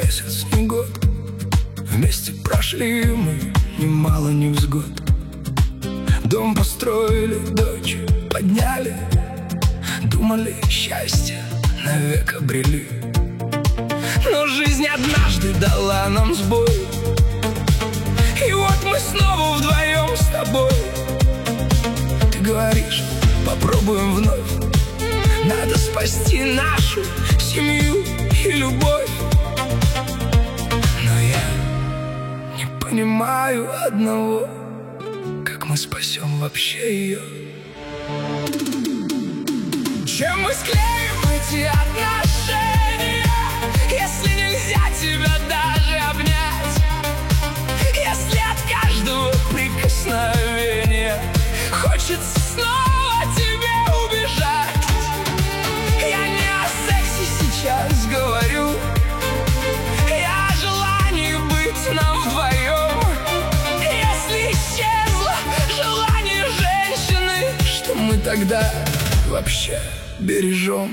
месяц, не год. Вместе прошли мы немало невзгод. Дом построили, дочь подняли, думали, счастье навек обрели. Но жизнь однажды дала нам сбой, и вот мы снова вдвоем с тобой. Ты говоришь, попробуем вновь. Надо спасти нашу семью и любовь. Но я не понимаю одного: как мы спасем вообще ее? Чем мы склеим эти отношения, если нельзя тебя даже обнять? Если от каждого прикосновения хочется снова тебе убежать? Я не о сексе сейчас говорю, я о желании быть нам вдвоем. Если исчезло желание женщины, что мы тогда вообще бережем?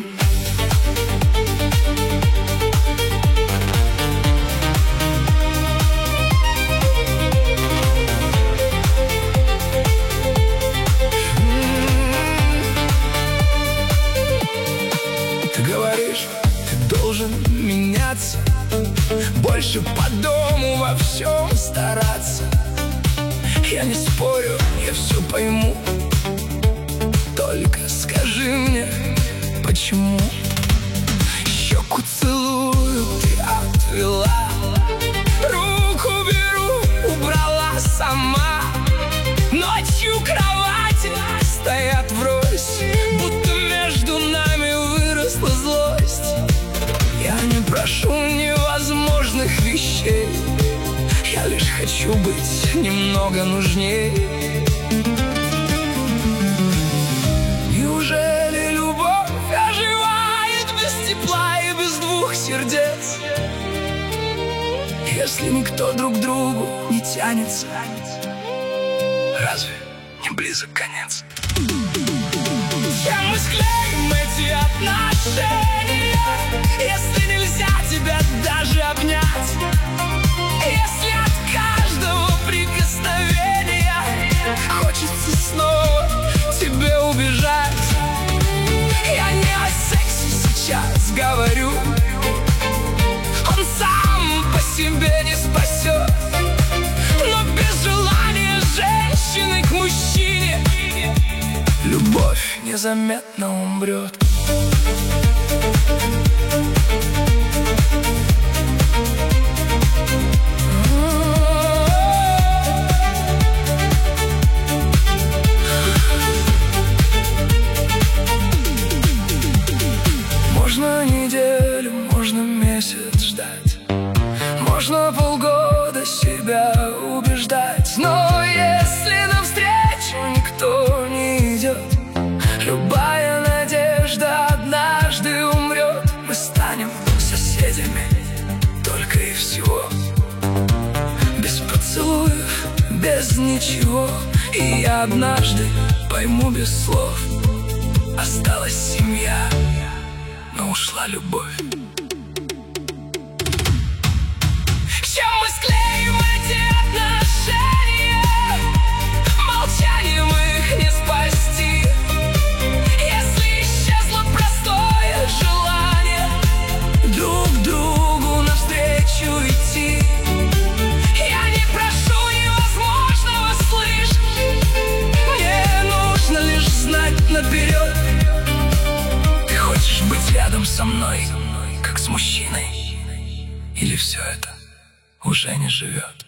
Ты говоришь, ты должен меняться, больше по дому во всем стараться. Я не спорю, я все пойму, только скажи мне, почему? Щеку целую, ты отвела, руку беру, убрала сама. Ночью кровати стоят врозь, будто между нами выросла злость. Я не прошу невозможных вещей, я лишь хочу быть немного нужней. Неужели любовь оживает без тепла и без двух сердец, если никто друг к другу не тянется? Разве не близок конец? Чем мы склеим эти отношения, если нельзя тебя даже обнять? Если от каждого прикосновения хочется снова тебе убежать? Я не о сексе сейчас говорю, он сам по себе не спасет. Но без желания женщины к мужчине любовь незаметно умрет. Можно неделю, можно месяц ждать, можно полгода себя убеждать. Но если навстречу никто не идет, любая надежда однажды умрет. Мы станем соседями только и всего, без поцелуев, без ничего. И я однажды пойму без слов: осталась семья, но ушла любовь. Чем мы склеим эти отношения, молчанием их не спасти. Если исчезло простое желание друг другу навстречу идти. Я не прошу невозможного, слышь, мне нужно лишь знать наперед: ты хочешь быть рядом со мной, как с мужчиной, или все это уже не живет?